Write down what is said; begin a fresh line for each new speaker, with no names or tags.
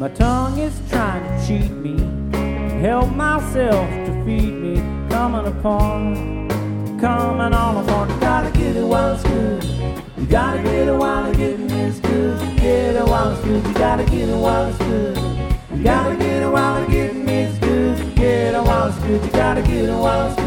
My tongue is trying to cheat me, help myself to feed me. Coming apart, coming all apart. You gotta get it while it's good. You gotta get it while the getting is good. Get it while it's good. You gotta get it while it's good. You gotta get it while the getting is good. Get it while it's good. You gotta get it while it's good.